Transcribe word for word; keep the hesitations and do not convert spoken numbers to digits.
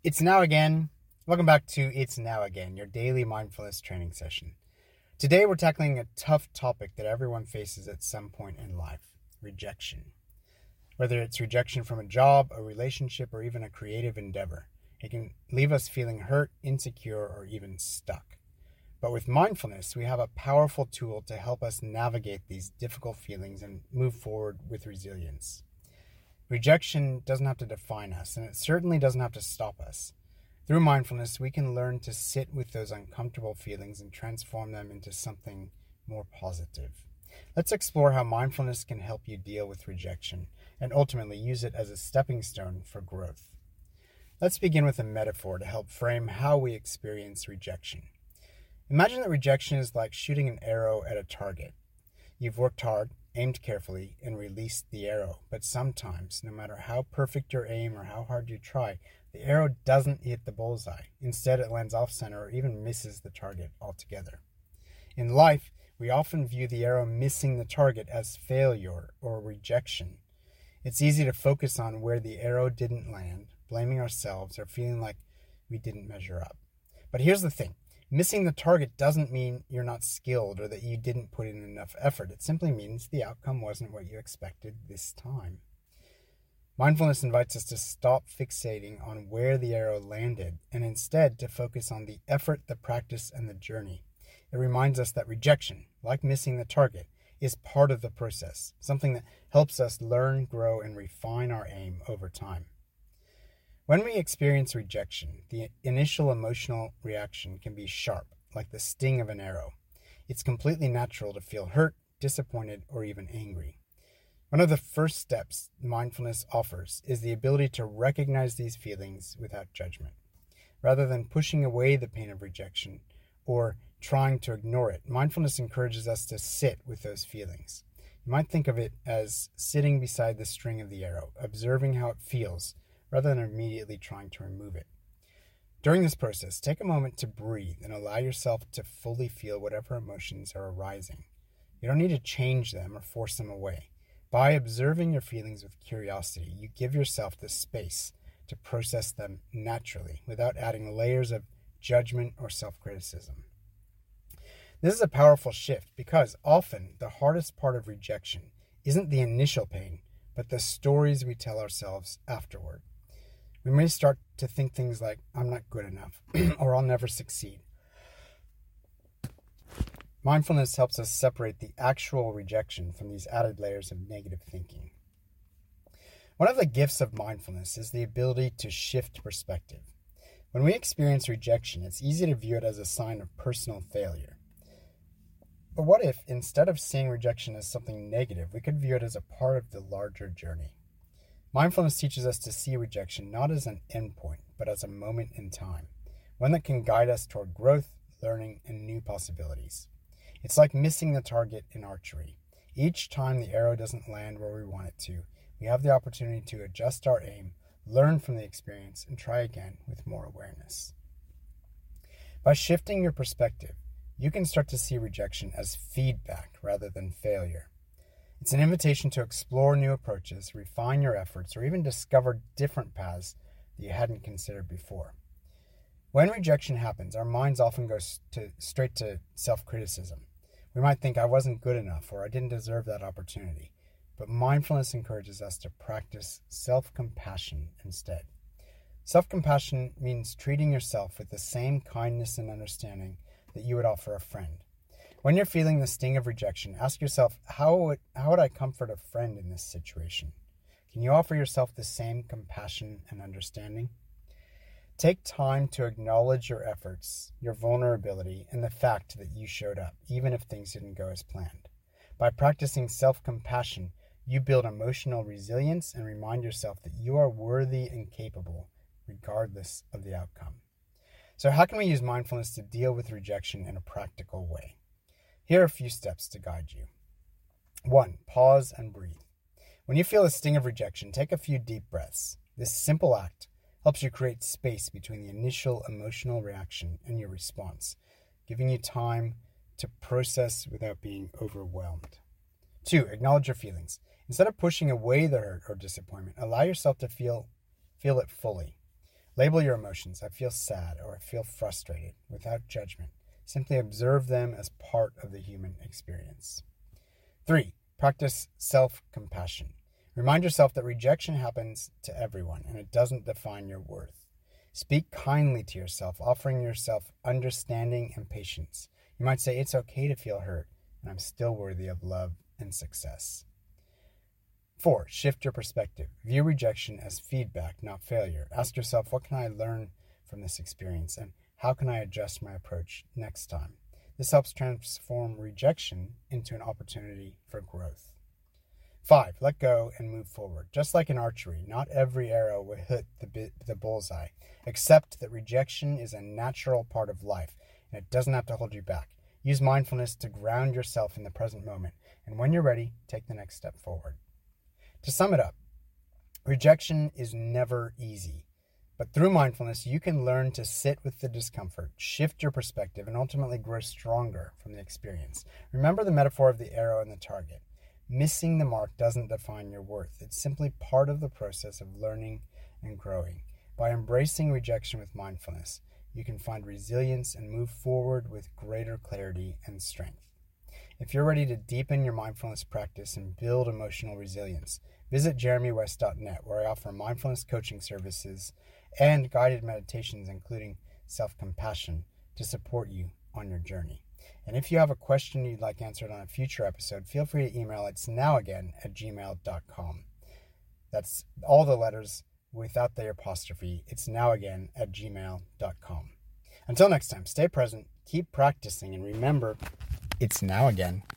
It's now again. Welcome back to It's Now Again, your daily mindfulness training session. Today we're tackling a tough topic that everyone faces at some point in life: rejection. Whether it's rejection from a job, a relationship, or even a creative endeavor, it can leave us feeling hurt, insecure, or even stuck. But with mindfulness, we have a powerful tool to help us navigate these difficult feelings and move forward with resilience. Rejection doesn't have to define us, and it certainly doesn't have to stop us. Through mindfulness, we can learn to sit with those uncomfortable feelings and transform them into something more positive. Let's explore how mindfulness can help you deal with rejection and ultimately use it as a stepping stone for growth. Let's begin with a metaphor to help frame how we experience rejection. Imagine that rejection is like shooting an arrow at a target. You've worked hard, aimed carefully, and released the arrow. But sometimes, no matter how perfect your aim or how hard you try, the arrow doesn't hit the bullseye. Instead, it lands off-center or even misses the target altogether. In life, we often view the arrow missing the target as failure or rejection. It's easy to focus on where the arrow didn't land, blaming ourselves or feeling like we didn't measure up. But here's the thing. Missing the target doesn't mean you're not skilled or that you didn't put in enough effort. It simply means the outcome wasn't what you expected this time. Mindfulness invites us to stop fixating on where the arrow landed and instead to focus on the effort, the practice, and the journey. It reminds us that rejection, like missing the target, is part of the process, something that helps us learn, grow, and refine our aim over time. When we experience rejection, the initial emotional reaction can be sharp, like the sting of an arrow. It's completely natural to feel hurt, disappointed, or even angry. One of the first steps mindfulness offers is the ability to recognize these feelings without judgment. Rather than pushing away the pain of rejection or trying to ignore it, mindfulness encourages us to sit with those feelings. You might think of it as sitting beside the string of the arrow, observing how it feels, rather than immediately trying to remove it. During this process, take a moment to breathe and allow yourself to fully feel whatever emotions are arising. You don't need to change them or force them away. By observing your feelings with curiosity, you give yourself the space to process them naturally without adding layers of judgment or self-criticism. This is a powerful shift because often the hardest part of rejection isn't the initial pain, but the stories we tell ourselves afterward. We may start to think things like, I'm not good enough, or I'll never succeed. Mindfulness helps us separate the actual rejection from these added layers of negative thinking. One of the gifts of mindfulness is the ability to shift perspective. When we experience rejection, it's easy to view it as a sign of personal failure. But what if, instead of seeing rejection as something negative, we could view it as a part of the larger journey? Mindfulness teaches us to see rejection not as an endpoint, but as a moment in time, one that can guide us toward growth, learning, and new possibilities. It's like missing the target in archery. Each time the arrow doesn't land where we want it to, we have the opportunity to adjust our aim, learn from the experience, and try again with more awareness. By shifting your perspective, you can start to see rejection as feedback rather than failure. It's an invitation to explore new approaches, refine your efforts, or even discover different paths that you hadn't considered before. When rejection happens, our minds often go to, straight to self-criticism. We might think, I wasn't good enough, or I didn't deserve that opportunity. But mindfulness encourages us to practice self-compassion instead. Self-compassion means treating yourself with the same kindness and understanding that you would offer a friend. When you're feeling the sting of rejection, ask yourself, how would, how would I comfort a friend in this situation? Can you offer yourself the same compassion and understanding? Take time to acknowledge your efforts, your vulnerability, and the fact that you showed up, even if things didn't go as planned. By practicing self-compassion, you build emotional resilience and remind yourself that you are worthy and capable, regardless of the outcome. So how can we use mindfulness to deal with rejection in a practical way? Here are a few steps to guide you. One, pause and breathe. When you feel a sting of rejection, take a few deep breaths. This simple act helps you create space between the initial emotional reaction and your response, giving you time to process without being overwhelmed. Two, acknowledge your feelings. Instead of pushing away the hurt or disappointment, allow yourself to feel, feel it fully. Label your emotions. I feel sad or I feel frustrated without judgment. Simply observe them as part of the human experience. Three, practice self-compassion. Remind yourself that rejection happens to everyone and it doesn't define your worth. Speak kindly to yourself, offering yourself understanding and patience. You might say, it's okay to feel hurt, and I'm still worthy of love and success. Four, shift your perspective. View rejection as feedback, not failure. Ask yourself, what can I learn from this experience, and how can I adjust my approach next time? This helps transform rejection into an opportunity for growth. Five, let go and move forward. Just like in archery, not every arrow will hit the, the bullseye. Accept that rejection is a natural part of life, and it doesn't have to hold you back. Use mindfulness to ground yourself in the present moment, and when you're ready, take the next step forward. To sum it up, rejection is never easy, but through mindfulness, you can learn to sit with the discomfort, shift your perspective, and ultimately grow stronger from the experience. Remember the metaphor of the arrow and the target. Missing the mark doesn't define your worth. It's simply part of the process of learning and growing. By embracing rejection with mindfulness, you can find resilience and move forward with greater clarity and strength. If you're ready to deepen your mindfulness practice and build emotional resilience, visit jeremy west dot net, where I offer mindfulness coaching services and guided meditations, including self-compassion, to support you on your journey. And if you have a question you'd like answered on a future episode, feel free to email it's now again at gmail dot com. That's all the letters without the apostrophe. It's now again at gmail dot com. Until next time, stay present, keep practicing, and remember, it's now again.